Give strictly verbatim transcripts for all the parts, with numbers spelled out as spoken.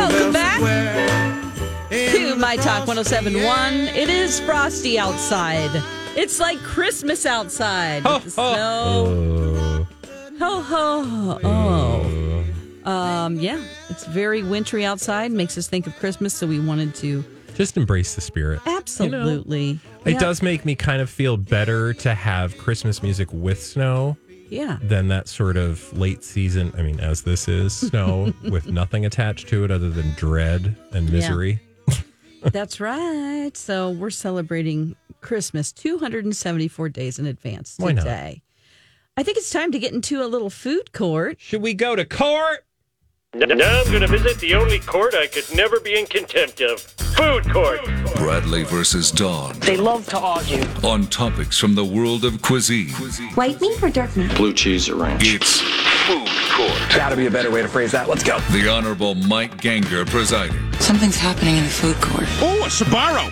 Welcome back to My Talk one oh seven point one. It is frosty outside. It's like Christmas outside. Ho, with the snow. Ho, ho, oh. Um, yeah, it's very wintry outside. Makes us think of Christmas, so we wanted to just embrace the spirit. Absolutely. You know, yeah. It does make me kind of feel better to have Christmas music with snow. Yeah. Than that sort of late season, I mean, as this is, snow with nothing attached to it other than dread and misery. Yeah. That's right. So we're celebrating Christmas two hundred seventy-four days in advance today. Why not? I think it's time to get into a little food court. Should we go to court? Now I'm going to visit the only court I could never be in contempt of. Food court. Bradley versus Dawn. They love to argue. On topics from the world of cuisine. White meat or dark meat? Blue cheese or ranch. It's Food Court. Gotta be a better way to phrase that. Let's go. The Honorable Mike Ganger presiding. Something's happening in the food court. Oh, a Sbarro.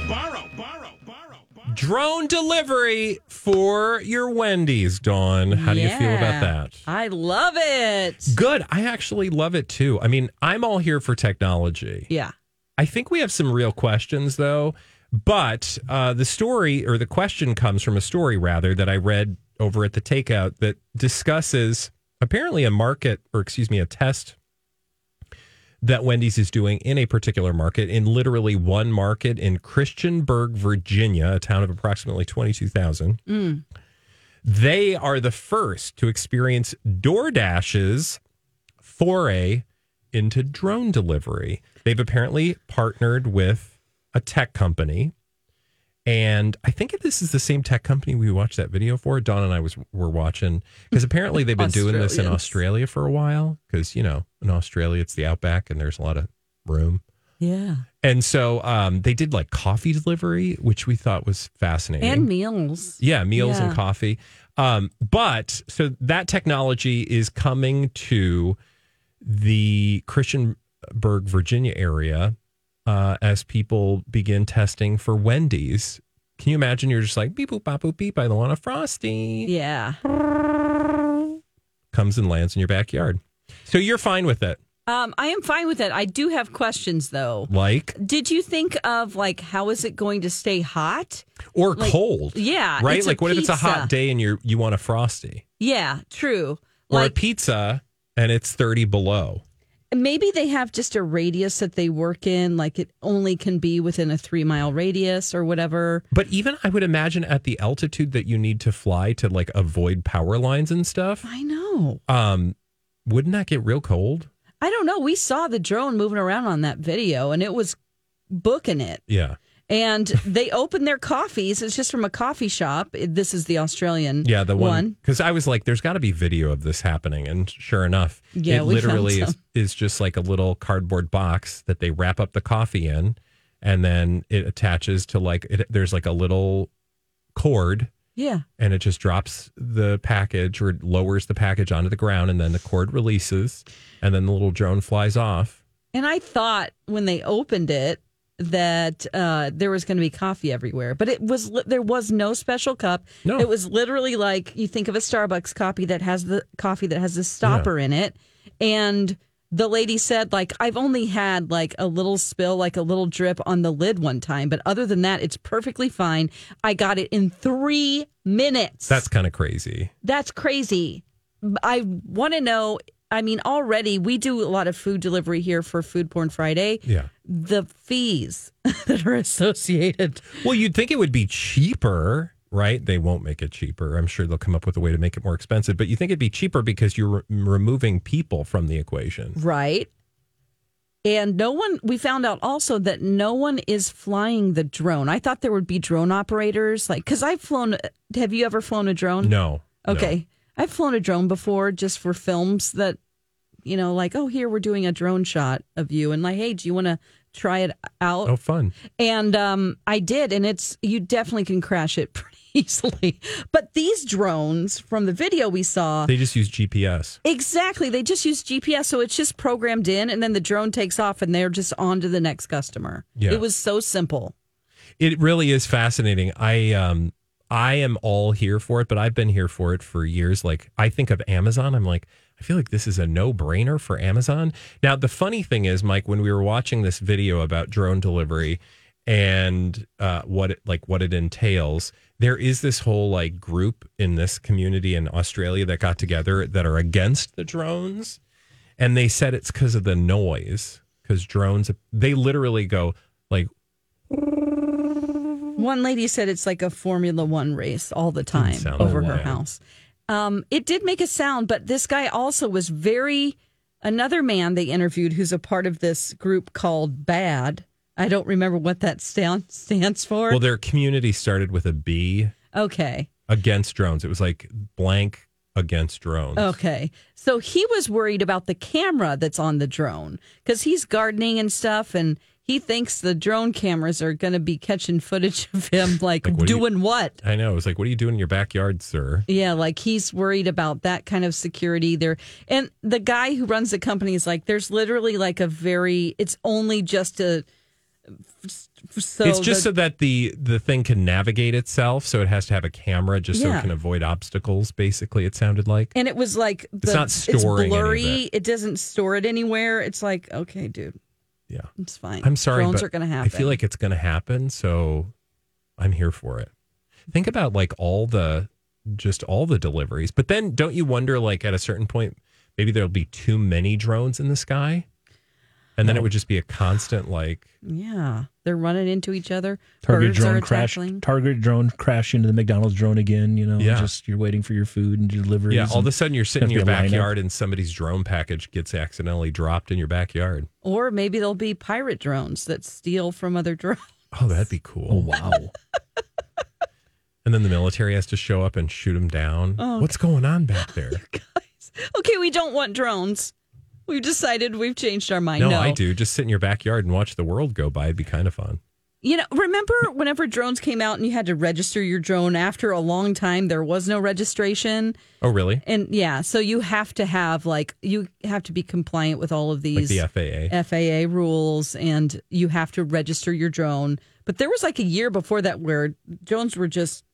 Drone delivery for your Wendy's, Dawn. How do you Yeah. feel about that? I love it. Good. I actually love it too. I mean, I'm all here for technology. Yeah. I think we have some real questions, though. But uh, the story or the question comes from a story, rather, that I read over at the Takeout that discusses apparently a market or, excuse me, a test that Wendy's is doing in a particular market, in literally one market in Christiansburg, Virginia, a town of approximately twenty-two thousand. Mm. They are the first to experience DoorDash's foray into drone delivery. They've apparently partnered with a tech company. And I think this is the same tech company we watched that video for. Dawn and I was were watching, because apparently they've been doing this in Australia for a while. Because, you know, in Australia, it's the outback and there's a lot of room. Yeah. And so um, they did like coffee delivery, which we thought was fascinating. And meals. Yeah, meals Yeah. and coffee. Um, but so that technology is coming to the Christiansburg, Virginia area uh, as people begin testing for Wendy's. Can you imagine? You're just like, beep, boop, bop, boop, beep. I don't want a Frosty. Yeah. Comes and lands in your backyard. So you're fine with it. Um, I am fine with it. I do have questions, though. Like? Did you think of, like, how is it going to stay hot? Or like, cold. Yeah. Right? It's Like, a what if it's a pizza. hot day and you're, you want a Frosty? Yeah, true. Or like, a pizza and it's thirty below. maybe they have just a radius that they work in, like it only can be within a three mile radius or whatever. But even I would imagine at the altitude that you need to fly to like avoid power lines and stuff. I know. Um, wouldn't that get real cold? I don't know. We saw the drone moving around on that video and it was booking it. Yeah. And they opened their coffees. It's just from a coffee shop. This is the Australian Yeah, the one. one. Because I was like, there's got to be video of this happening. And sure enough, Yeah, it we found literally is, some. is just like a little cardboard box that they wrap up the coffee in. And then it attaches to like, it, there's like a little cord. Yeah. And it just drops the package or lowers the package onto the ground. And then the cord releases. And then the little drone flies off. And I thought when they opened it that uh, there was going to be coffee everywhere, but it was li- there was no special cup. No. It was literally like you think of a Starbucks coffee that has the coffee that has the stopper in it. And the lady said, like, I've only had like a little spill, like a little drip on the lid one time, but other than that, it's perfectly fine. I got it in three minutes. That's kind of crazy. That's crazy. I want to know. I mean, already we do a lot of food delivery here for Food Porn Friday. Yeah. The fees that are associated. Well, you'd think it would be cheaper, right? They won't make it cheaper. I'm sure they'll come up with a way to make it more expensive. But you think it'd be cheaper because you're re- removing people from the equation. Right. And no one, we found out also that no one is flying the drone. I thought there would be drone operators, like, because I've flown, have you ever flown a drone? No. Okay. No. I've flown a drone before just for films that, you know, like, oh, here we're doing a drone shot of you. And like, hey, do you want to try it out? Oh, fun. And um, I did. And it's, you definitely can crash it pretty easily. But these drones from the video we saw. They just use G P S. Exactly. They just use G P S. So it's just programmed in and then the drone takes off and they're just on to the next customer. Yeah. It was so simple. It really is fascinating. I, um, I am all here for it, but I've been here for it for years. Like, I think of Amazon. I'm like, I feel like this is a no-brainer for Amazon. Now, the funny thing is, Mike, when we were watching this video about drone delivery and uh, what it, like what it entails, there is this whole like group in this community in Australia that got together that are against the drones, and they said it's because of the noise. Because drones, they literally go like. One lady said it's like a Formula One race all the time over her house. Um, it did make a sound, but this guy also was very, another man they interviewed who's a part of this group called BAD. I don't remember what that stand, stands for. Well, their community started with a B. Okay. Against drones. It was like blank against drones. Okay. So he was worried about the camera that's on the drone because he's gardening and stuff, and he thinks the drone cameras are going to be catching footage of him, like, like what doing you, what? I know. It was like, what are you doing in your backyard, sir? Yeah, like he's worried about that kind of security there. And the guy who runs the company is like, there's literally like a very, it's only just a, so it's just the, so that the, the thing can navigate itself. So it has to have a camera just yeah. so it can avoid obstacles, basically, it sounded like. And it was like, the, it's not storing it's blurry. Any of it. It doesn't store it anywhere. It's like, okay, dude. Yeah, it's fine. I'm sorry, drones but are going to happen. I feel like it's going to happen, so I'm here for it. Think about like all the, just all the deliveries, but then don't you wonder, like at a certain point, maybe there'll be too many drones in the sky, and then oh. it would just be a constant like. Yeah, they're running into each other. Target Birds drone are crash. tackling. Target drone crash into the McDonald's drone again. You know, yeah. just you're waiting for your food and deliveries. Yeah, all of a sudden you're sitting in your backyard lineup. and somebody's drone package gets accidentally dropped in your backyard. Or maybe there'll be pirate drones that steal from other drones. Oh, that'd be cool. Oh, wow. And then the military has to show up and shoot them down. Oh, What's going on back there? Guys. Okay, we don't want drones. We've decided we've changed our mind. No, no, I do. Just sit in your backyard and watch the world go by. It'd be kind of fun. You know, remember whenever drones came out and you had to register your drone after a long time, there was no registration. Oh, really? And yeah, so you have to have like, you have to be compliant with all of these like the F A A. F A A rules, and you have to register your drone. But there was like a year before that where drones were just,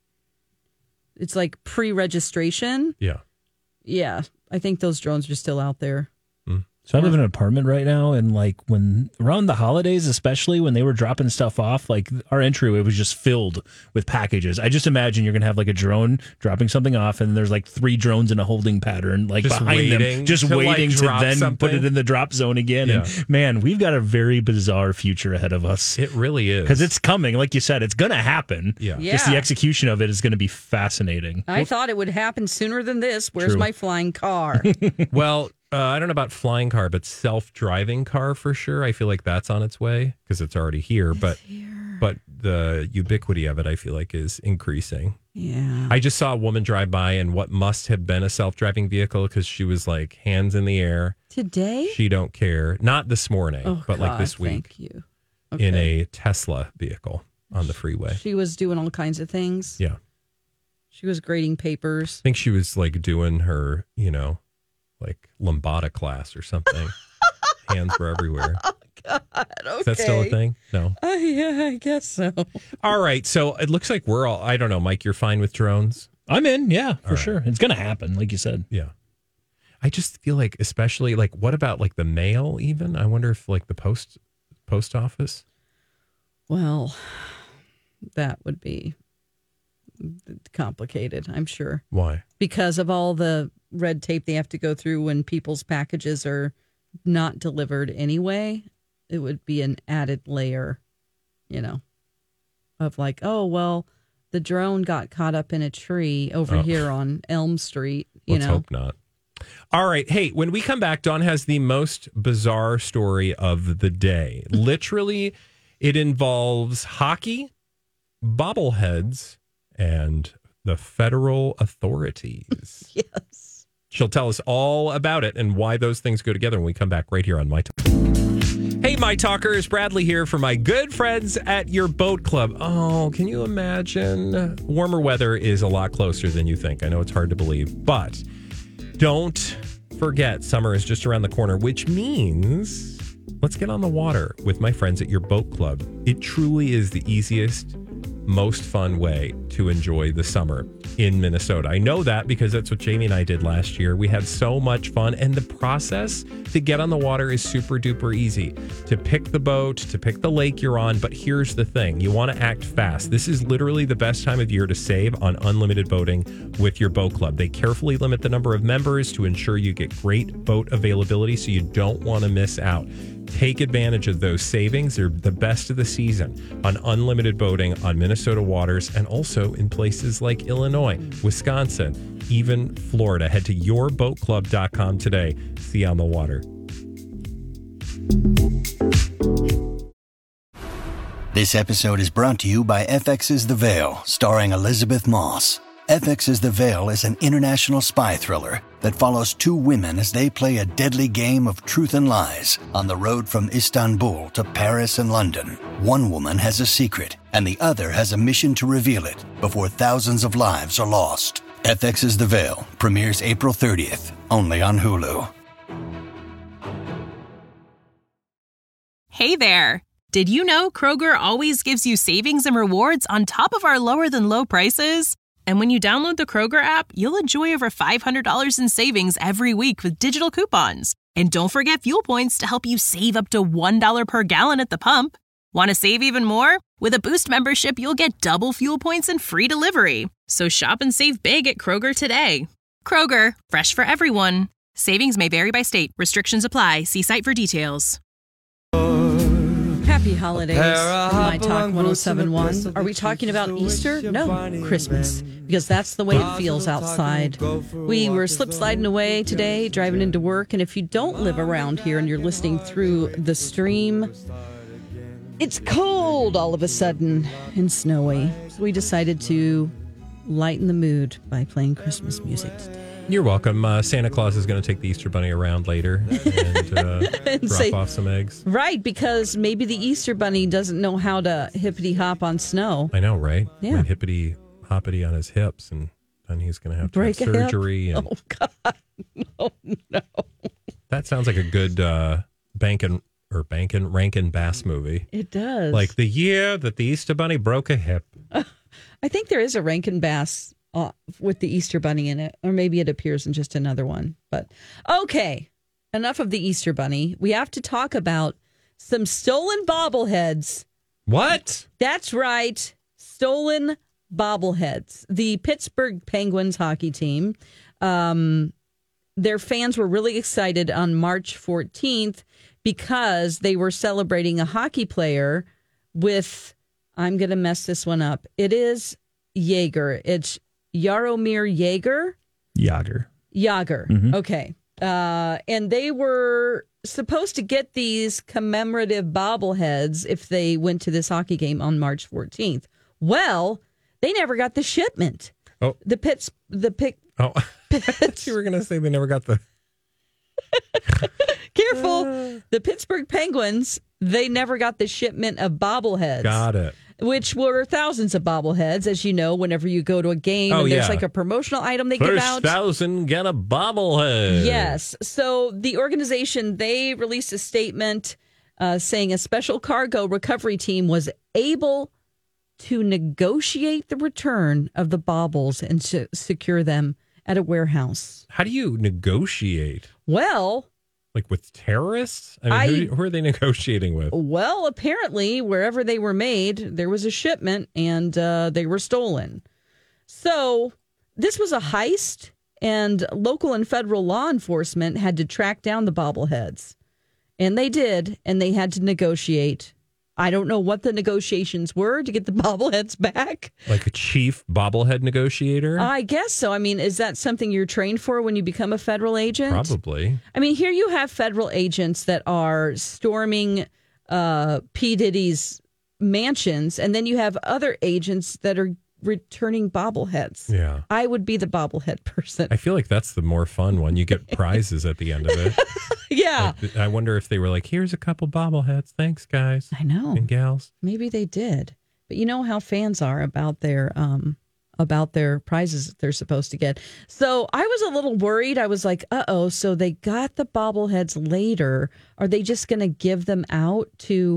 it's like pre-registration. Yeah. Yeah. I think those drones are still out there. So I live in an apartment right now, and like when around the holidays, especially when they were dropping stuff off, like our entryway was just filled with packages. I just imagine you're gonna have like a drone dropping something off, and there's like three drones in a holding pattern, like just behind waiting them, just to, waiting like, to then something. put it in the drop zone again. Yeah. And man, we've got a very bizarre future ahead of us. It really is, because it's coming. Like you said, it's gonna happen. Yeah. yeah. Just the execution of it is going to be fascinating. I well, thought it would happen sooner than this. Where's true. my flying car? Well. Uh, I don't know about flying car, but self-driving car for sure. I feel like that's on its way because it's already here. It's but here. but the ubiquity of it, I feel like, is increasing. Yeah. I just saw a woman drive by in what must have been a self-driving vehicle because she was like hands in the air. Today? She don't care. Not this morning, oh, but God, like this week. Thank you. Okay. In a Tesla vehicle on the freeway. She was doing all kinds of things. Yeah. She was grading papers. I think she was like doing her, you know, like lambada class or something. Hands were everywhere. Oh, God. Okay. Is that still a thing? No. Uh, yeah, I guess so. All right. So it looks like we're all, I don't know, Mike, you're fine with drones? I'm in. Yeah, for all sure. Right. It's going to happen, like you said. Yeah. I just feel like, especially like, what about like the mail even? I wonder if like the post post office. Well, that would be complicated, I'm sure. Why? Because of all the red tape they have to go through when people's packages are not delivered anyway. It would be an added layer, you know, of like, oh, well, the drone got caught up in a tree over oh. here on Elm Street. You Let's know? hope not. All right. Hey, when we come back, Dawn has the most bizarre story of the day. Literally, it involves hockey, bobbleheads, and the federal authorities. Yes. She'll tell us all about it and why those things go together when we come back right here on My Talk. Hey, My Talkers, Bradley here for my good friends at your boat club. Oh, can you imagine? Warmer weather is a lot closer than you think. I know it's hard to believe, but don't forget summer is just around the corner, which means let's get on the water with my friends at your boat club. It truly is the easiest, most fun way to enjoy the summer in Minnesota. I know that because that's what Jamie and I did last year. We had so much fun, and the process to get on the water is super duper easy. To pick the boat, to pick the lake you're on, but here's the thing. You want to act fast. This is literally the best time of year to save on unlimited boating with your boat club. They carefully limit the number of members to ensure you get great boat availability, so you don't want to miss out. Take advantage of those savings. They're the best of the season on unlimited boating on Minnesota waters and also in places like Illinois, Wisconsin, even Florida. Head to your boat club dot com today. See you on the water. This episode is brought to you by F X's The Veil, starring Elizabeth Moss. F X's The Veil is an international spy thriller that follows two women as they play a deadly game of truth and lies on the road from Istanbul to Paris and London. One woman has a secret, and the other has a mission to reveal it before thousands of lives are lost. F X's The Veil premieres April thirtieth, only on Hulu. Hey there! Did you know Kroger always gives you savings and rewards on top of our lower-than-low prices? And when you download the Kroger app, you'll enjoy over five hundred dollars in savings every week with digital coupons. And don't forget fuel points to help you save up to one dollar per gallon at the pump. Want to save even more? With a Boost membership, you'll get double fuel points and free delivery. So shop and save big at Kroger today. Kroger, fresh for everyone. Savings may vary by state. Restrictions apply. See site for details. Happy holidays, My Talk one oh seven point one. Are we talking about Easter? No, Christmas, because that's the way it feels outside. We were slip sliding away today, driving into work, and if you don't live around here and you're listening through the stream, it's cold all of a sudden and snowy. So we decided to lighten the mood by playing Christmas music today. You're welcome. Uh, Santa Claus is going to take the Easter Bunny around later and, uh, and drop say, off some eggs. Right, because maybe the Easter Bunny doesn't know how to hippity hop on snow. I know, right? Yeah. Might hippity hoppity on his hips, and then he's going to have to Break have surgery. And oh, God. No, no. That sounds like a good uh, Bankin' or Bankin' Rankin Bass movie. It does. Like the year that the Easter Bunny broke a hip. Uh, I think there is a Rankin Bass Uh, with the Easter Bunny in it, or maybe it appears in just another one. But okay, enough of the Easter Bunny. We have to talk about some stolen bobbleheads. What? That's right, stolen bobbleheads. The Pittsburgh Penguins hockey team, um, their fans were really excited on March fourteenth because they were celebrating a hockey player with, I'm going to mess this one up. It is Jaeger. It's Jaromir Jaeger? Yager. Yager. Mm-hmm. Okay. Uh, and they were supposed to get these commemorative bobbleheads if they went to this hockey game on March fourteenth. Well, they never got the shipment. Oh. The Pitts, the pick. Oh, Pitts. You were going to say they never got the. Careful. The Pittsburgh Penguins, they never got the shipment of bobbleheads. Got it. Which were thousands of bobbleheads, as you know, whenever you go to a game oh, and there's yeah. like a promotional item they First give out. thousand get a bobblehead. Yes. So the organization, they released a statement uh, saying a special cargo recovery team was able to negotiate the return of the baubles and to secure them at a warehouse. How do you negotiate? Well... Like with terrorists? I mean, I, who, who are they negotiating with? Well, apparently, wherever they were made, there was a shipment and uh, they were stolen. So this was a heist, and local and federal law enforcement had to track down the bobbleheads. And they did, and they had to negotiate. I don't know what the negotiations were to get the bobbleheads back. Like a chief bobblehead negotiator? I guess so. I mean, is that something you're trained for when you become a federal agent? Probably. I mean, here you have federal agents that are storming uh, P. Diddy's mansions, and then you have other agents that are returning bobbleheads. Yeah. I would be the bobblehead person. I feel like that's the more fun one. You get prizes at the end of it. Yeah. Like, I wonder if they were like, here's a couple bobbleheads. Thanks, guys. I know. And gals. Maybe they did. But you know how fans are about their um about their prizes that they're supposed to get. So I was a little worried. I was like, uh-oh, so they got the bobbleheads later. Are they just going to give them out to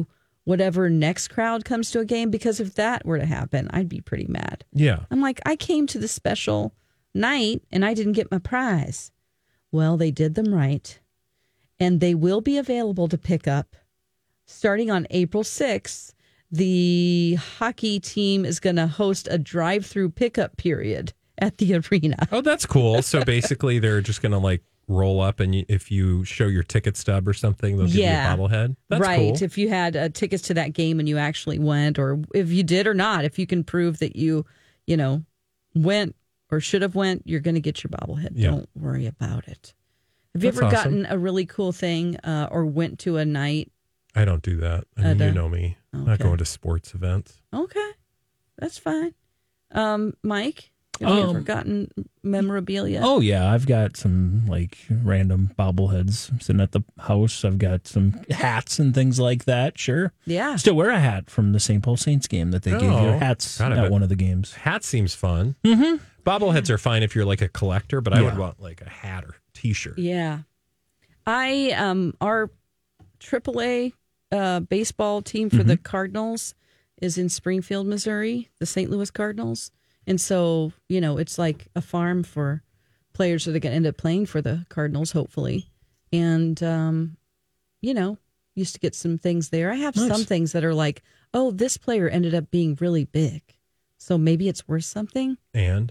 whatever next crowd comes to a game, because if that were to happen, I'd be pretty mad. Yeah. I'm like, I came to the special night and I didn't get my prize. Well, they did them right. And they will be available to pick up starting on April sixth. The hockey team is going to host a drive-through pickup period at the arena. Oh, that's cool. So basically, they're just going to like roll up, and you, if you show your ticket stub or something, they'll give Yeah. you a bobblehead. That's right. cool. If you had uh, tickets to that game and you actually went, or if you did or not, if you can prove that you, you know, went or should have went, you're going to get your bobblehead. Yeah. Don't worry about it. Have you That's ever awesome. gotten a really cool thing uh, or went to a night? I don't do that. I mean, Uh, you the- know me. I'm not okay. going to sports events. Okay, that's fine. Um, Mike, have you ever Um, gotten memorabilia? Oh yeah, I've got some like random bobbleheads sitting at the house. I've got some hats and things like that. Sure. yeah. Still wear a hat from the Saint Paul Saints game that they gave you Oh, hats God, I at bet- one of the games. Hat seems fun. Mm-hmm. Bobbleheads are fine if you're like a collector, but I would Yeah. want like a hat or T-shirt. Yeah. I um our triple A uh baseball team for the Cardinals is in Springfield, Missouri, the Saint Louis Cardinals. And so, you know, it's like a farm for players that are going to end up playing for the Cardinals, hopefully. And um, you know, used to get some things there. I have Nice. some things that are like, oh, this player ended up being really big. So maybe it's worth something. And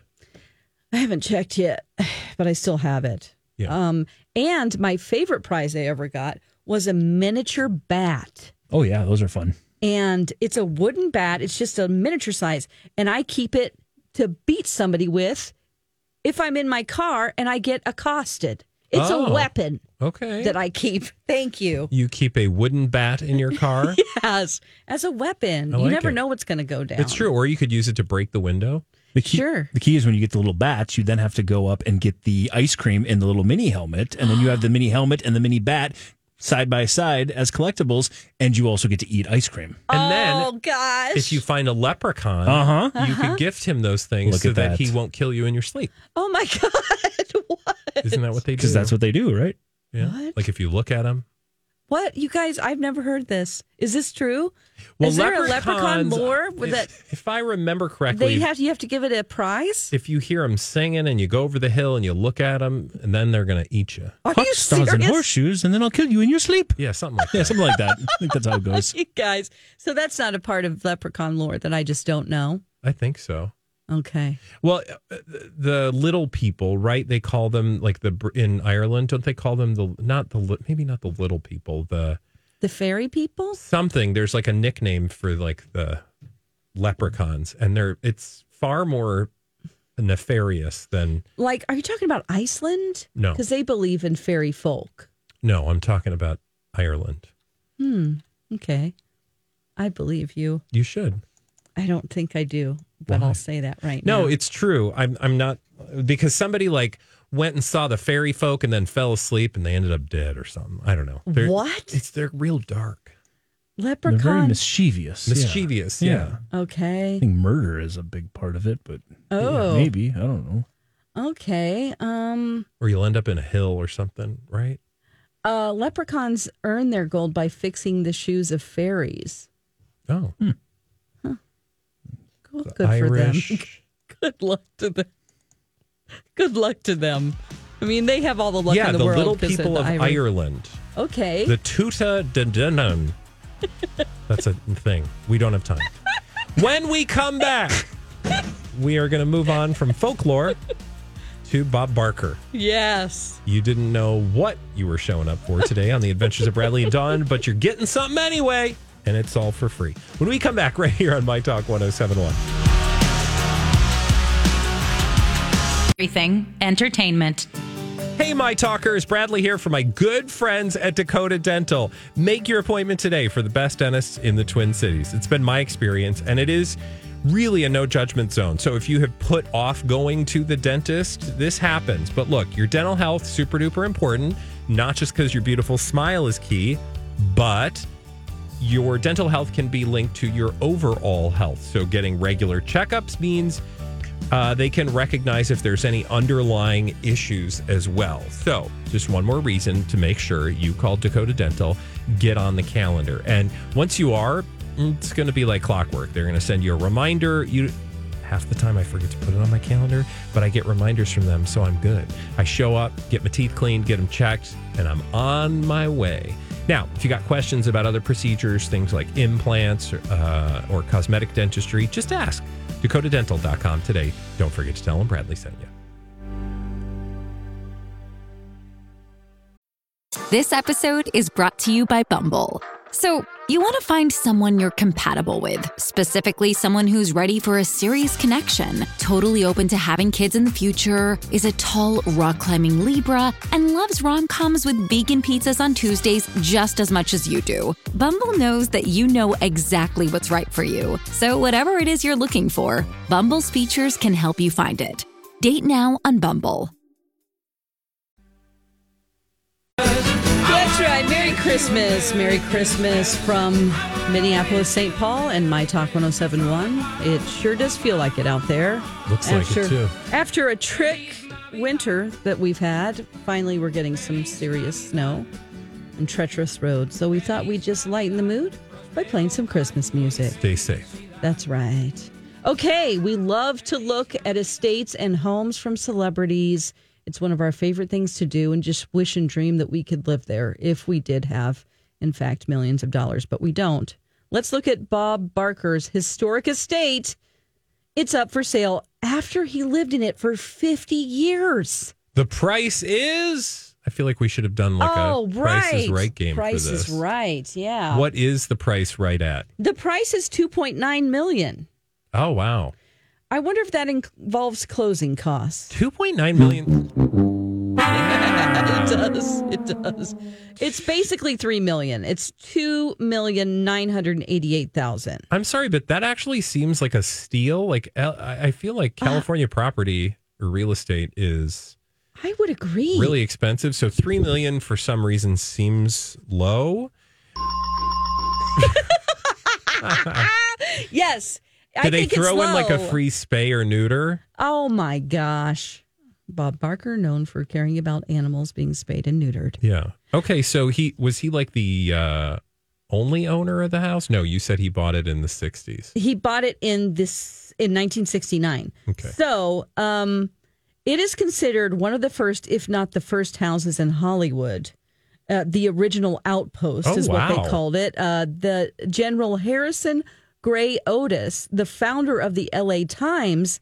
I haven't checked yet, but I still have it. Yeah. Um, and my favorite prize I ever got was a miniature bat. Oh yeah, those are fun. And it's a wooden bat. It's just a miniature size. And I keep it to beat somebody with if I'm in my car and I get accosted. It's Oh. a weapon okay. that I keep. Thank you. You keep a wooden bat in your car? Yes, as a weapon. I You like never it. know what's going to go down. It's true. Or you could use it to break the window. The key, Sure. The key is when you get the little bats, you then have to go up and get the ice cream in the little mini helmet, and then you have the mini helmet and the mini bat side by side as collectibles, and you also get to eat ice cream. And oh, then gosh. if you find a leprechaun, Uh-huh. you could gift him those things Look so at that. that. he won't kill you in your sleep. Oh, my God. What? Isn't that what they do? Because that's what they do, right? Yeah. What? Like if you look at him. What? You guys, I've never heard this. Is this true? Well, Is there a leprechaun leprechauns, lore with if, that? if I remember correctly, They have you have to give it a prize? if you hear them singing and you go over the hill and you look at them, and then they're going to eat you. Are Hot you stars and serious? horseshoes, and then I'll kill you in your sleep. Yeah, something like that. Yeah, something like that. I think that's how it goes. You guys, so that's not a part of leprechaun lore that I just don't know. I think so. Okay. Well, uh, the little people, right? They call them like the in Ireland, don't they call them the not the li- maybe not the little people, the The fairy people? something. There's like a nickname for like the leprechauns, and they're it's far more nefarious than Like, are you talking about Iceland? No. Because they believe in fairy folk. no. I'm talking about Ireland. Hmm. Okay. I believe you. You should. I don't think I do, but Why? I'll say that right No, now. it's true. I'm I'm not because somebody like went and saw the fairy folk and then fell asleep and they ended up dead or something. I don't know. They're, What? It's they're real dark, They're very Leprechaun. mischievous. yeah. mischievous. Yeah. Yeah. I Okay. think murder is a big part of it, but Oh. yeah, maybe. I don't know. Okay. Um. Or you'll end up in a hill or something, right? Uh. Leprechauns earn their gold by fixing the shoes of fairies. Oh, Cool. Good for them. Irish. Good luck to them. Good luck to them. I mean, they have all the luck yeah, in the, the world. little 'cause people the of Irish. Ireland. Okay. The Tuta de Danann. That's a thing. We don't have time. When we come back, we are going to move on from folklore to Bob Barker. Yes. You didn't know what you were showing up for today on the Adventures of Bradley and Dawn, but you're getting something anyway, and it's all for free. When we come back right here on My Talk one oh seven point one. Everything entertainment. Hey, My Talkers, Bradley here for my good friends at Dakota Dental. Make your appointment today for the best dentists in the Twin Cities. It's been my experience, and it is really a no judgment zone. So if you have put off going to the dentist, this happens. But look, your dental health, super duper important, not just because your beautiful smile is key, but your dental health can be linked to your overall health. So getting regular checkups means Uh, they can recognize if there's any underlying issues as well. So just one more reason to make sure you call Dakota Dental get on the calendar. And once you are, it's going to be like clockwork. They're going to send you a reminder. You half the time I forget to put it on my calendar, but I get reminders from them, so I'm good. I show up, get my teeth cleaned, get them checked, and I'm on my way. Now, if you got questions about other procedures, things like implants uh, or cosmetic dentistry, just ask. Dakota Dental dot com today. Don't forget to tell them Bradley sent you. This episode is brought to you by Bumble. So, you want to find someone you're compatible with, specifically someone who's ready for a serious connection, totally open to having kids in the future, is a tall, rock-climbing Libra, and loves rom-coms with vegan pizzas on Tuesdays just as much as you do. Bumble knows that you know exactly what's right for you. So whatever it is you're looking for, Bumble's features can help you find it. Date now on Bumble. That's right. Merry Christmas. Merry Christmas from Minneapolis, Saint Paul, and My Talk one oh seven point one. It sure does feel like it out there. Looks after, like it, too. After a trick winter that we've had, finally we're getting some serious snow and treacherous roads. So we thought we'd just lighten the mood by playing some Christmas music. Stay safe. That's right. Okay, we love to look at estates and homes from celebrities. It's one of our favorite things to do, and just wish and dream that we could live there if we did have, in fact, millions of dollars, but we don't. Let's look at Bob Barker's historic estate. It's up for sale after he lived in it for fifty years. The price is... I feel like we should have done like oh, a right. Price is Right game Price for this. Price is Right, yeah. What is the price right at? The price is two point nine million dollars. Oh, wow. I wonder if that involves closing costs. two point nine million dollars. It does. It does. It's basically three million dollars. It's two million nine hundred eighty-eight thousand dollars. I'm sorry, but that actually seems like a steal. Like I feel like California uh, property or real estate is I would agree. Really expensive. So three million dollars for some reason seems low. Yes. Did I they think throw it's in like a low. free spay or neuter? Oh my gosh. Bob Barker, known for caring about animals being spayed and neutered. Yeah. Okay, so he was he like the uh, only owner of the house? No, you said he bought it in the sixties. He bought it in this in nineteen sixty-nine. Okay. So, um, it is considered one of the first, if not the first houses in Hollywood. Uh, the original outpost oh, is wow. what they called it. Uh, the General Harrison Gray Otis, the founder of the L A Times,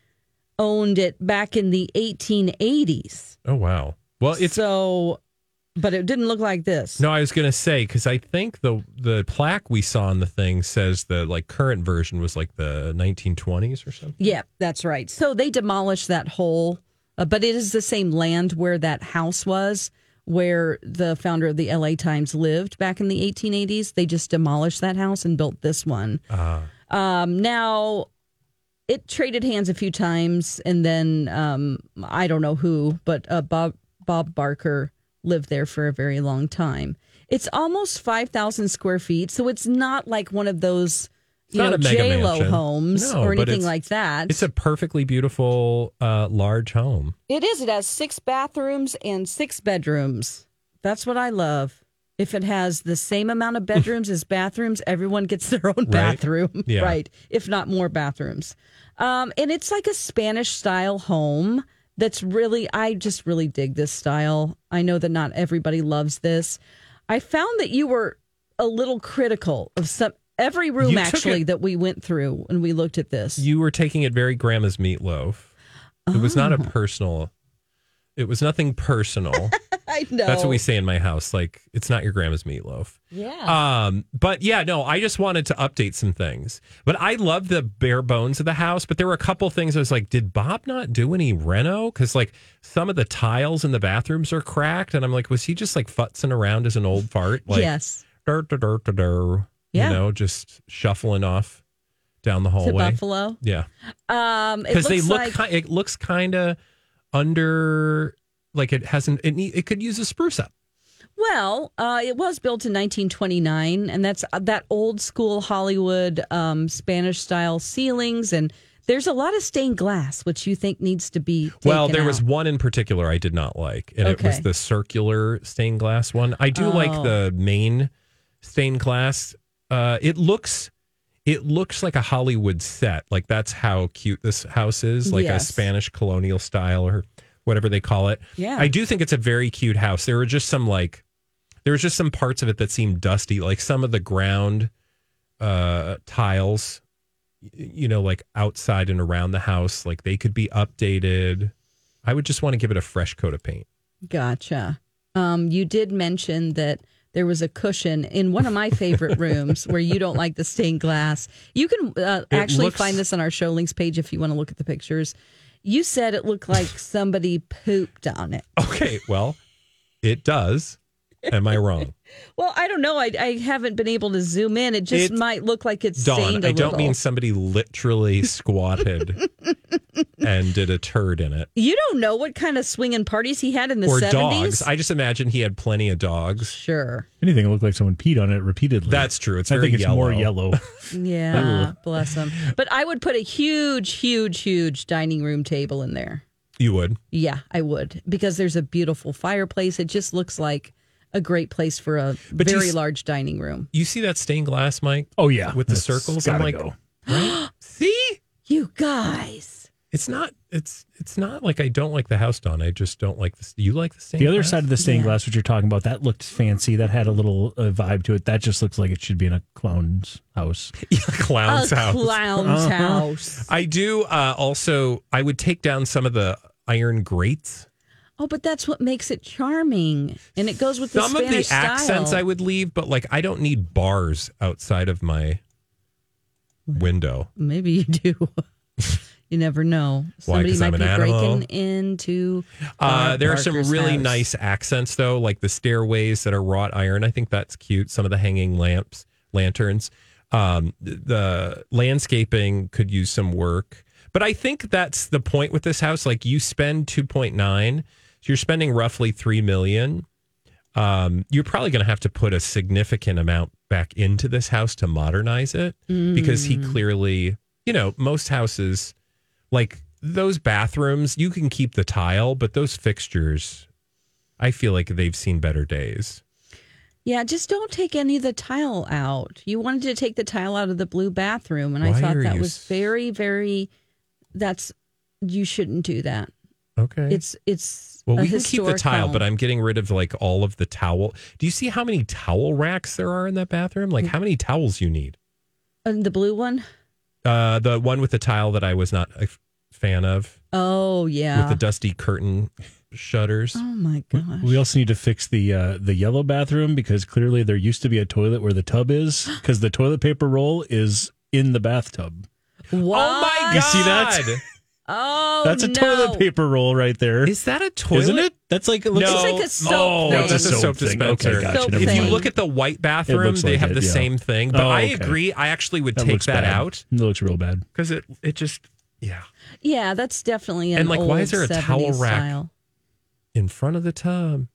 owned it back in the eighteen eighties. Oh, wow. Well, it's so, but it didn't look like this. No, I was going to say, because I think the the plaque we saw on the thing says the like current version was like the nineteen twenties or something. Yeah, that's right. So they demolished that whole, uh, but it is the same land where that house was, where the founder of the L A Times lived back in the eighteen eighties. They just demolished that house and built this one. Uh, um, now, it traded hands a few times, and then um, I don't know who, but uh, Bob Bob Barker lived there for a very long time. It's almost five thousand square feet, so it's not like one of those you know J-Lo homes no, or anything it's, like that. It's a perfectly beautiful uh, large home. It is. It has six bathrooms and six bedrooms. That's what I love. If it has the same amount of bedrooms as bathrooms, everyone gets their own bathroom, right? Yeah. Right? If not more bathrooms. Um, and it's like a Spanish style home that's really, I just really dig this style. I know that not everybody loves this. I found that you were a little critical of some every room You actually it, that we went through when we looked at this. You were taking it very Grandma's Meatloaf. It oh. was not a personal. It was nothing personal. I know. That's what we say in my house. Like, it's not your grandma's meatloaf. Yeah. Um, but yeah, no, I just wanted to update some things. But I love the bare bones of the house. But there were a couple things I was like, did Bob not do any reno? Because like some of the tiles in the bathrooms are cracked. And I'm like, was he just like futzing around as an old fart? Like, yes. Dur, dur, dur, dur, dur, yeah. You know, just shuffling off down the hallway. To Buffalo? Yeah. Um, Because they look, like... ki- it looks kind of under, like it hasn't, it, need, it could use a spruce up. Well, uh, it was built in nineteen twenty-nine, and that's uh, that old school Hollywood um, Spanish style ceilings, and There's a lot of stained glass, which you think needs to be taken Well, there out. was one in particular I did not like, and it was Okay. the circular stained glass one. I do Oh. like the main stained glass. Uh, it looks it looks like a Hollywood set. Like that's how cute this house is, like Yes. a Spanish colonial style or whatever they call it. Yeah. I do think it's a very cute house. There were just some like there was just some parts of it that seemed dusty, like some of the ground uh, tiles, you know, like outside and around the house, like they could be updated. I would just want to give it a fresh coat of paint. Gotcha. Um, you did mention that there was a cushion in one of my favorite rooms where you don't like the stained glass. You can uh, It actually looks- find this on our show links page if you want to look at the pictures. You said it looked like somebody pooped on it. Okay, well, it does. Am I wrong? Well, I don't know. I, I haven't been able to zoom in. It just It- might look like it's Dawn, stained a I don't little. mean somebody literally squatted and did a turd in it. You don't know what kind of swinging parties he had in the Or seventies? dogs. I just imagine he had plenty of dogs. Sure. Anything that looked like someone peed on it repeatedly. That's true. It's I very think it's yellow. more yellow. Yeah, bless him. But I would put a huge, huge, huge dining room table in there. You would? Yeah, I would. Because there's a beautiful fireplace. It just looks like a great place for a But you very s- large dining room. You see that stained glass, Mike? Oh, yeah. With the That's circles? I'm gotta like, go. right? See? You guys. It's not it's it's not like I don't like the house, Dawn. I just don't like this. You like the stained The other glass? side of the stained Yeah. glass, which you're talking about, that looked fancy. That had a little uh, vibe to it. That just looks like it should be in a clown's house. Yeah, clown's a house. clown's Uh-huh. house. I do uh, also, I would take down some of the iron grates. Oh, but that's what makes it charming. And it goes with the Some of the Spanish style. accents I would leave, but like I don't need bars outside of my window. Maybe you do. You never know. Why? Somebody 'Cause might I'm be an animal? breaking into. Uh, there are some Parker's really house. nice accents, though, like the stairways that are wrought iron. I think that's cute. Some of the hanging lamps, lanterns. Um, the landscaping could use some work. But I think that's the point with this house. Like you spend two point nine, so you're spending roughly three million. Um, you're probably going to have to put a significant amount back into this house to modernize it because he clearly, you know, most houses, like those bathrooms, you can keep the tile, but those fixtures, I feel like they've seen better days. Yeah, just don't take any of the tile out. You wanted to take the tile out of the blue bathroom, and I Why thought are that you was s- very, very. That's you shouldn't do that. Okay. It's it's. Well, a we can keep the historic tile, home. but I'm getting rid of like all of the towel. Do you see how many towel racks there are in that bathroom? Like how many towels you need? And the blue one. Uh, the one with the tile that I was not a f- fan of Oh yeah. with the dusty curtain shutters. oh my gosh. We also need to fix the uh, the yellow bathroom because clearly there used to be a toilet where the tub is because the toilet paper roll is in the bathtub. What? Oh my God! You see that? Oh, That's a no. toilet paper roll right there. Is that a toilet? Isn't it? That's like it looks No. It's like a soap Oh, thing. No, that's a soap thing. dispenser. Okay, gotcha. Soap Never If you thing. look at the white It bathroom, looks they like have it, the yeah. same thing. But Oh, I okay. agree. I actually would That take looks that bad. out It looks real bad. because it it just yeah Yeah, that's definitely an And, like, old why is there a towel seventies rack? style. in front of the tub.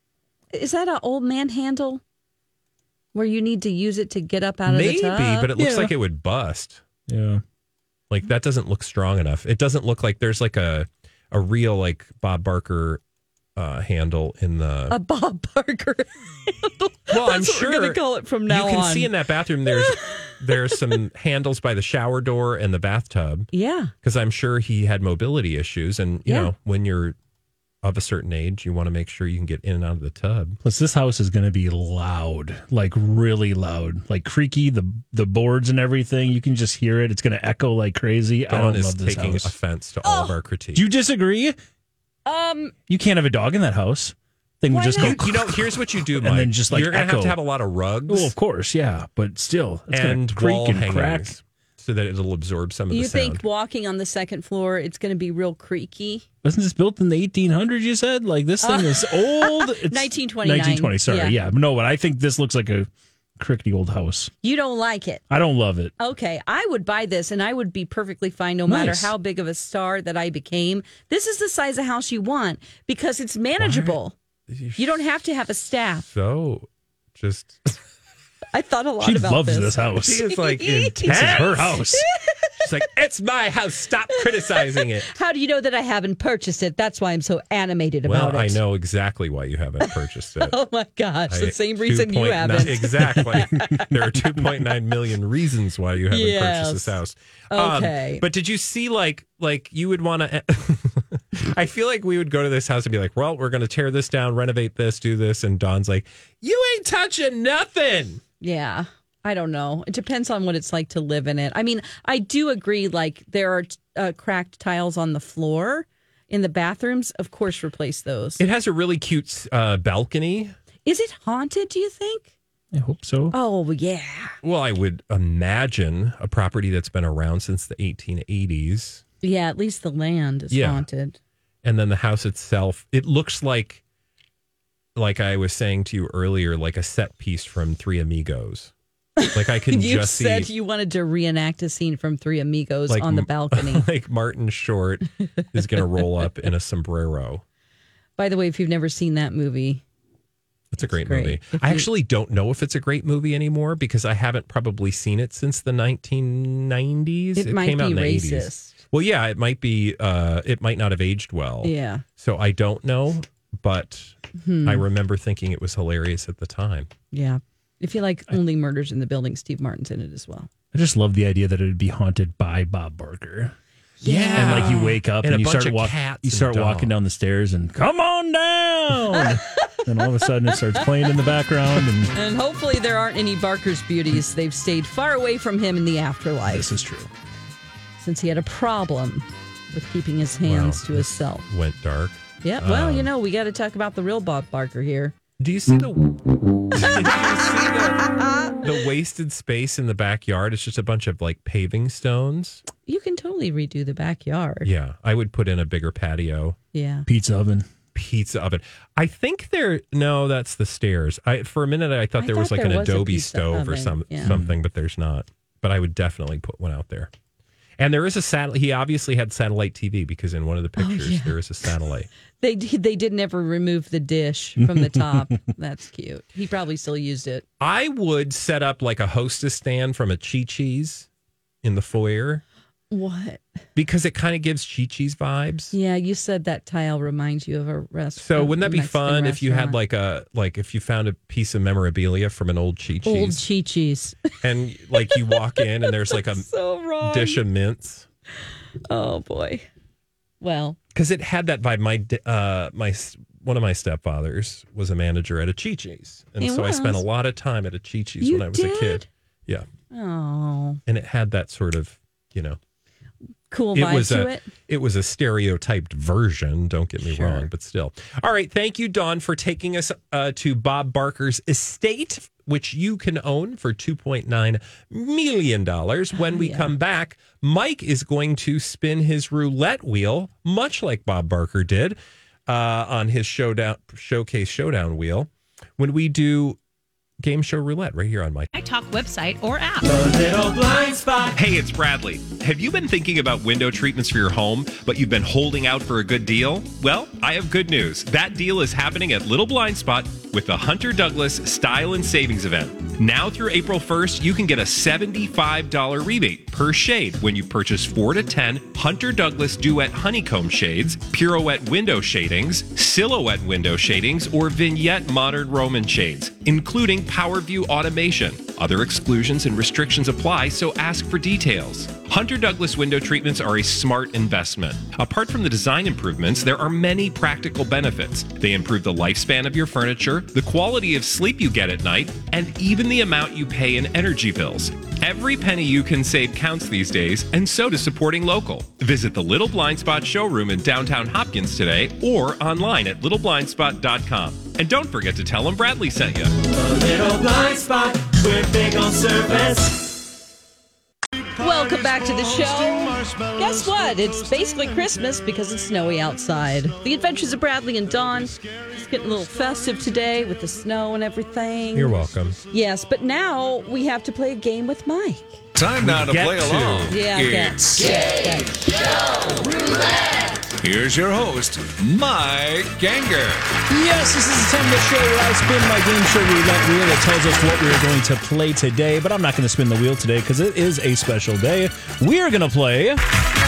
Is that an old man handle where you need to use it to get up out Maybe, of the tub? but it looks Yeah. like it would bust. Yeah. Like that doesn't look strong enough. It doesn't look like there's like a a real like Bob Barker uh, handle in the. a Bob Barker handle. Well, I'm That's what sure we're going to call it from now you can on. see in that bathroom there's there's some handles by the shower door and the bathtub Yeah. because I'm sure he had mobility issues, and you Yeah. know when you're of a certain age, you want to make sure you can get in and out of the tub. Plus, this house is going to be loud, like really loud, like creaky. The the boards and everything, you can just hear it. It's going to echo like crazy. I Dawn don't is love this taking house. offense to all of our critiques. Do you disagree? Um, You can't have a dog in that house. Thing would Why just not? go. You know, here's what you do, And Mike. then just, like, you're gonna have echo. to have a lot of rugs. Well, of course, yeah, but still, it's going and to creak wall and hangings crack. so that it'll absorb some of you the sound. think walking on the second floor, it's going to be real creaky? Wasn't this built in the eighteen hundreds? You said like this thing is old. It's nineteen twenty-nine. nineteen twenty. Sorry, Yeah. yeah. No, but I think this looks like a crickety old house. You don't like it? I don't love it. Okay, I would buy this and I would be perfectly fine no matter Nice. how big of a star that I became. This is the size of house you want because it's manageable. You don't have to have a staff. So, just I thought a lot She about loves this. this house. she is like This is intense. her house. She's like, it's my house. Stop criticizing it. How do you know that I haven't purchased it? That's why I'm so animated Well, about it. I know exactly why you haven't purchased it. Oh my gosh, I- the same reason two you point haven't. nine Exactly. There are two point nine million reasons why you haven't Yes. purchased this house. Um, Okay. but did you see, like, like you would want to, I feel like we would go to this house and be like, well, we're going to tear this down, renovate this, do this. And Dawn's like, you ain't touching nothing. Yeah. I don't know. It depends on what it's like to live in it. I mean, I do agree, like, there are uh, cracked tiles on the floor in the bathrooms. Of course, replace those. It has a really cute uh, balcony. Is it haunted, do you think? I hope so. Oh, yeah. Well, I would imagine a property that's been around since the eighteen eighties. Yeah, at least the land is Yeah. haunted. And then the house itself, it looks like, like I was saying to you earlier, like a set piece from Three Amigos. Like I can You just said see, you wanted to reenact a scene from Three Amigos like, on the m- balcony. like Martin Short is going to roll up in a sombrero. By the way, if you've never seen that movie, It's a great, great. movie. If I you- actually don't know if it's a great movie anymore because I haven't probably seen it since the nineteen nineties. It might came out be in the racist. eighties. Well, yeah, it might be. Uh, it might not have aged well. yeah. So I don't know, but Hmm. I remember thinking it was hilarious at the time. Yeah. If you like Only Murders in the Building, Steve Martin's in it as well. I just love the idea that it would be haunted by Bob Barker. Yeah. And like you wake up And and, a you bunch start of walking, cats you and start walking dogs. down the stairs and come on down. And all of a sudden it starts playing in the background. And And hopefully there aren't any Barker's beauties. They've stayed far away from him in the afterlife. this is true. Since he had a problem with keeping his hands Wow. to himself. Went dark. Yeah, well, Um, you know, we got to talk about the real Bob Barker here. Do you see the? do you see the, the wasted space in the backyard? It's just a bunch of like paving stones. You can totally redo the backyard. Yeah, I would put in a bigger patio. Yeah. Pizza oven. Pizza oven. I think there. No, that's the stairs. I for a minute I thought I there was thought like there an was a Adobe pizza stove or oven, some yeah. something, but there's not. But I would definitely put one out there. And there is a satellite. He obviously had satellite T V because in one of the pictures yeah. there is a satellite. They did- they did never remove the dish from the top. That's cute. He probably still used it. I would set up like a hostess stand from a Chi-Chi's in the foyer What? because it kind of gives Chi-Chi's vibes. Yeah, you said that tile reminds you of a restaurant. So wouldn't that be fun if you had like a like if you found a piece of memorabilia from an old Chi-Chi's old Chi-Chi's? and like you walk in and there's like a So wrong. dish of mints Oh boy. Well, because it had that vibe. My d- uh my s- one of my stepfathers was a manager at a Chi-Chi's, and He so I spent a was? lot of time at a Chi-Chi's You when I was a did? kid. Yeah, oh, and it had that sort of you know. cool It vibe was to a it. it was a stereotyped version. Don't get me Sure. wrong, but still. All right, thank you, Dawn, for taking us uh, to Bob Barker's estate, which you can own for two point nine million dollars. When we yeah. come back, Mike is going to spin his roulette wheel, much like Bob Barker did uh, on his showdown showcase showdown wheel. When we do game show roulette right here on Mike. iTalk website or app. Hey, it's Bradley. Have you been thinking about window treatments for your home, but you've been holding out for a good deal? Well, I have good news. That deal is happening at Little Blind Spot with the Hunter Douglas Style and Savings Event. Now through April first, you can get a seventy-five dollars rebate per shade when you purchase four to ten Hunter Douglas Duet Honeycomb Shades, Pirouette Window Shadings, Silhouette Window Shadings, or Vignette Modern Roman Shades, including PowerView Automation. Other exclusions and restrictions apply, so ask for details. Hunter Douglas window treatments are a smart investment. Apart from the design improvements, there are many practical benefits. They improve the lifespan of your furniture, the quality of sleep you get at night, and even the amount you pay in energy bills. Every penny you can save counts these days, and so does supporting local. Visit the Little Blind Spot showroom in downtown Hopkins today or online at little blind spot dot com. And don't forget to tell them Bradley sent you. Little Blind Spot, we're big on service. Welcome back to the show. Guess what? It's basically Christmas because it's snowy outside. The Adventures of Bradley and Dawn. It's getting a little festive today with the snow and everything. You're welcome. Yes, but now we have to play a game with Mike. Time now to Get play to. along. Yeah, It's Game Show Roulette. Here's your host, Mike Ganger. Yes, this is the time of the show where I spin my game show roulette wheel that tells us what we're going to play today. But I'm not going to spin the wheel today because it is a special day. We are going to play a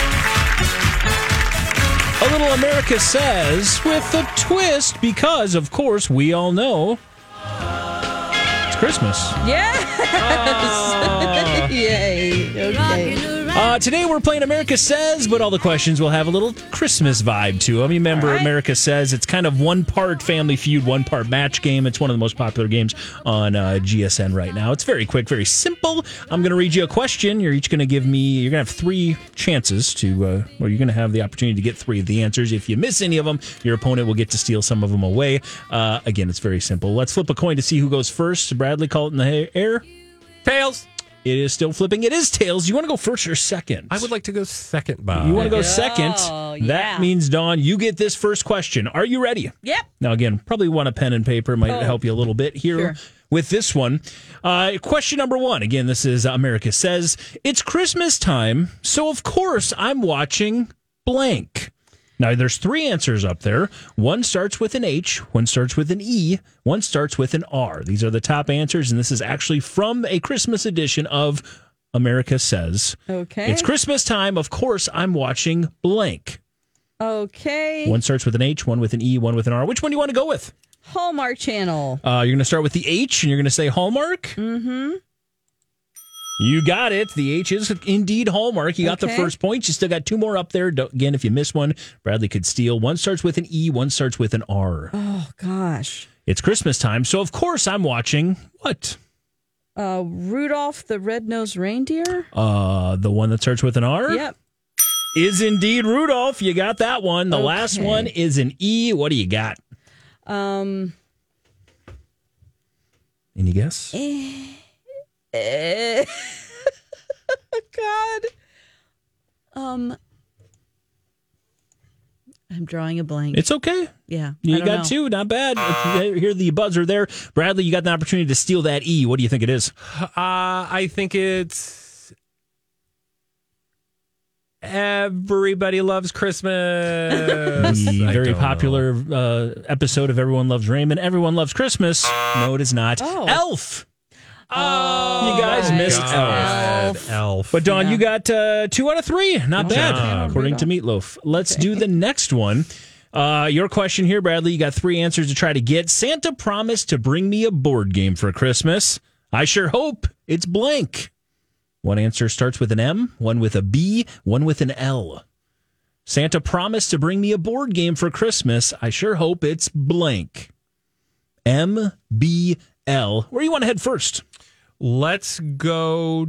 little America Says with a twist because, of course, we all know it's Christmas. Yes! Oh. Yay. Okay. Uh, today we're playing America Says, but all the questions will have a little Christmas vibe to them. Remember, right. America Says, it's kind of one part Family Feud, one part match game. It's one of the most popular games on uh, G S N right now. It's very quick, very simple. I'm going to read you a question. You're each going to give me, you're going to have three chances to, uh, or you're going to have the opportunity to get three of the answers. If you miss any of them, your opponent will get to steal some of them away. Uh, again, it's very simple. Let's flip a coin to see who goes first. Bradley, call it in the air. Tails. It is still flipping. It is tails. You want to go first or second? I would like to go second, Bob. You want to go oh, second? Yeah. That means, Dawn, you get this first question. Are you ready? Yep. Now, again, probably want a pen and paper. Might oh. help you a little bit here sure. with this one. Uh, question number one. Again, this is America Says. It's Christmas time, so of course I'm watching blank. Now, there's three answers up there. One starts with an H, one starts with an E, one starts with an R. These are the top answers, and this is actually from a Christmas edition of America Says. Okay. It's Christmas time. Of course, I'm watching blank. Okay. One starts with an H, one with an E, one with an R. Which one do you want to go with? Hallmark Channel. Uh, you're going to start with the H, and you're going to say Hallmark? Mm-hmm. You got it. The H is indeed Hallmark. You got okay. the first point. You still got two more up there. Don't, again, if you miss one, Bradley could steal. One starts with an E, one starts with an R. Oh, gosh. It's Christmas time, so of course I'm watching what? Uh, Rudolph the Red-Nosed Reindeer? Uh, the one that starts with an R? Yep. Is indeed Rudolph. You got that one. The okay. last one is an E. What do you got? Um. Any guess? Eh. Eh. God. Um, I'm drawing a blank. It's okay. Yeah. You got know. two. Not bad. Hear the buzzer there. Bradley, you got the opportunity to steal that E. What do you think it is? Uh, I think it's Everybody Loves Christmas. The very popular uh, episode of Everyone Loves Raymond. Everyone Loves Christmas. No, it is not. Oh. Elf. Oh, you guys my missed God. Elf. Elf. But Dawn, yeah. you got uh, two out of three. Not Good bad, job. according to Meatloaf. Let's do the next one. Uh, your question here, Bradley. You got three answers to try to get. Santa promised to bring me a board game for Christmas. I sure hope it's blank. One answer starts with an M, one with a B, one with an L. Santa promised to bring me a board game for Christmas. I sure hope it's blank. M, B, L. Where do you want to head first? Let's go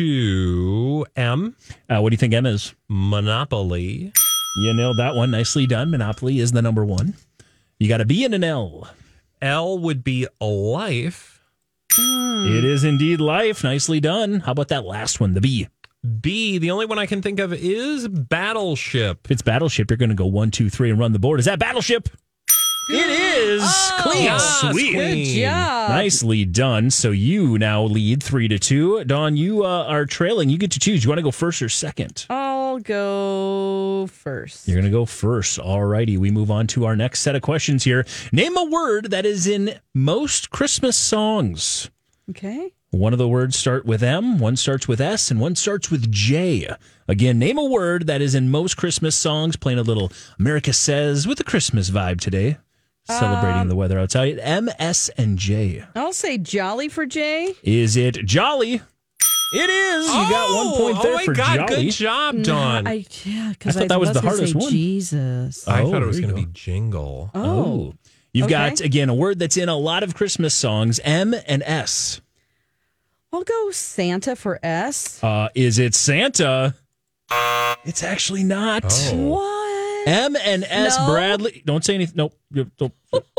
to M. Uh, what do you think M is? Monopoly. You nailed that one. Nicely done. Monopoly is the number one. You got a B and an L. L would be life. Mm. It is indeed life. Nicely done. How about that last one, the B? B, the only one I can think of is Battleship. If it's Battleship, you're going to go one, two, three, and run the board. Is that Battleship? It is. Oh, Clean. yes, Sweet. Good job. Nicely done. So you now lead three to two. Dawn, you uh, are trailing. You get to choose. You want to go first or second? I'll go first. You're going to go first. All righty. We move on to our next set of questions here. Name a word that is in most Christmas songs. Okay. One of the words start with M, one starts with S, and one starts with J. Again, name a word that is in most Christmas songs. Playing a little America Says with a Christmas vibe today. Celebrating um, the weather outside. M, S, and J. I'll say jolly for J. Is it jolly? It is. You oh, got one point there oh my for God, jolly. Good job, Dawn. No, I, yeah, I thought I that was, was the hardest one. Jesus. I oh, thought it was going to go. be jingle. Oh. oh. You've okay. got, again, a word that's in a lot of Christmas songs. M and S. I'll go Santa for S. Uh, is it Santa? It's actually not. Oh. What? M and S, No. Bradley. Don't say anything. Nope. Nope.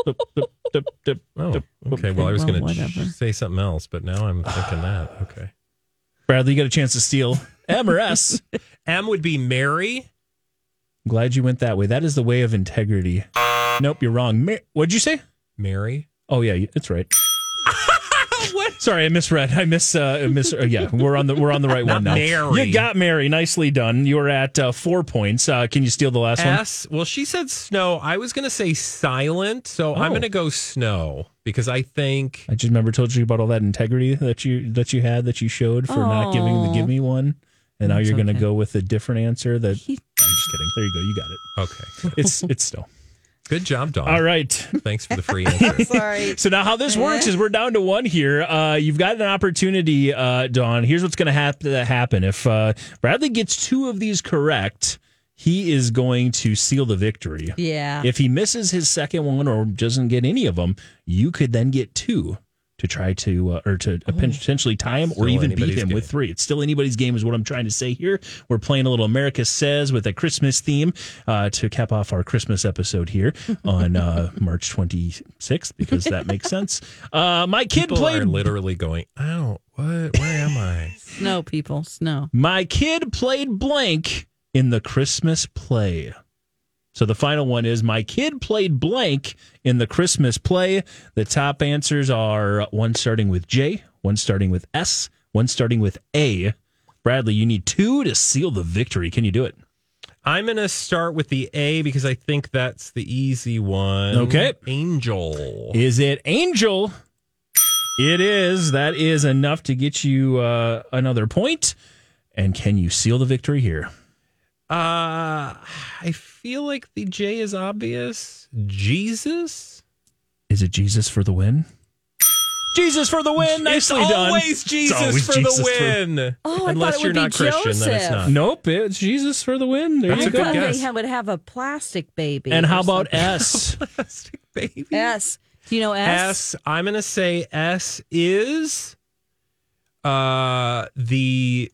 Oh, okay. Well, I was well, going to whatever. say something else, but now I'm thinking that. Okay. Bradley, you got a chance to steal. M or S? M would be Mary. I'm glad you went that way. That is the way of integrity. Nope, you're wrong. Ma- What'd you say? Mary. Oh, yeah, it's right. What? Sorry, I misread. I miss. Uh, miss. Uh, yeah, we're on the we're on the right one now. Mary. You got Mary. Nicely done. You were at uh, four points. Uh, can you steal the last S. Well, she said snow. I was going to say silent, so I'm Oh. going to go snow because I think one? I just remember told you about all that integrity that you that you had that you showed for not giving the give me one, and now That's you're going to okay. go with a different answer. That I'm just kidding. There you go. You got it. okay. It's it's snow. Good job, Dawn. All right. Thanks for the free answer. Sorry. So now how this works is we're down to one here. Uh, you've got an opportunity, uh, Dawn. Here's what's going to hap- happen. If uh, Bradley gets two of these correct, he is going to seal the victory. Yeah. If he misses his second one or doesn't get any of them, you could then get two to try to, uh, or to potentially tie him or Still even beat anybody's him game. with three. It's still anybody's game is what I'm trying to say here. We're playing a little America Says with a Christmas theme uh, to cap off our Christmas episode here on uh, March twenty-sixth because that makes sense. Uh, my kid People played are literally going, "Ow, what? Where am I?" Snow, people. Snow. My kid played blank in the Christmas play. So the final one is my kid played blank in the Christmas play. The top answers are one starting with J, one starting with S, one starting with A. Bradley, you need two to seal the victory. Can you do it? I'm going to start with the A because I think that's the easy one. Okay. Angel. Is it Angel? It is. That is enough to get you uh, another point. And can you seal the victory here? Uh, I feel like the J is obvious. Jesus? Is it Jesus for the win? Jesus for the win. Nicely it's done. Always Jesus It's always for Jesus the for- win. Oh, I Unless thought it you're would not be Christian, then it's Joseph. not. Nope, it's Jesus for the win. There That's you a go. good I guess. thought they ha- would have a plastic baby. And or how about something. S? Plastic baby. S. Do you know S? S. I'm going to say S is uh the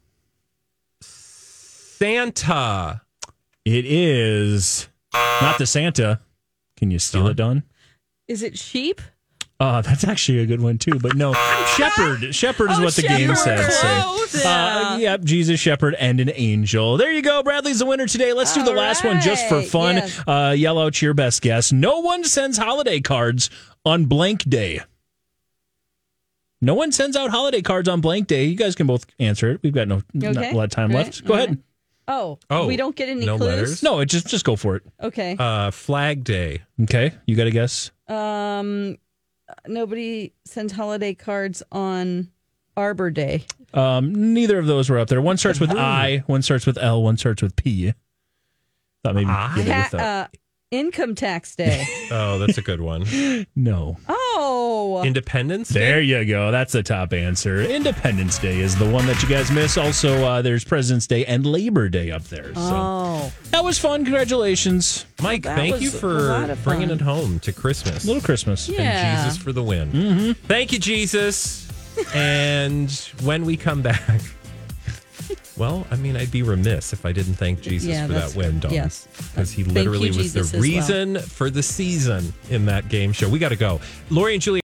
Santa. It is not the Santa. Can you steal it, Don? Is it sheep? Uh, that's actually a good one, too. But no, shepherd. Shepherd is Oh, what the game shepherd. says. So, Close. uh, yep, Jesus, shepherd, and an angel. There you go. Bradley's the winner today. Let's do the All last one just for right. fun. Yes. Uh, yell out your best guess. No one sends holiday cards on blank day. No one sends out holiday cards on blank day. You guys can both answer it. We've got no not Okay. a lot of time All left. right. Go All ahead. right. Oh, Oh, we don't get any no clues? letters? No, it just just go for it. Okay. Uh, Flag Day. Okay, you got a guess? Um, nobody sends holiday cards on Arbor Day. Um, neither of those were up there. One starts with I, one starts with L, one starts with P. Thought maybe I? you get it Ha- with that. uh, Income Tax Day. Oh, that's a good one. No. Oh. Independence Day. There you go. That's the top answer. Independence Day is the one that you guys miss. Also, uh, there's President's Day and Labor Day up there. So Oh. that was fun. Congratulations. Mike, That thank was you a lot for of bringing fun. it home to Christmas. Little Christmas. Yeah. And Jesus for the win. Mm-hmm. Thank you, Jesus. And when we come back, well, I mean, I'd be remiss if I didn't thank Jesus Yeah, for that's- that win, Dawn. yes. Because he Thank literally you, was the Jesus, as well. reason for the season in that game show. We got to go. Lori and Julie.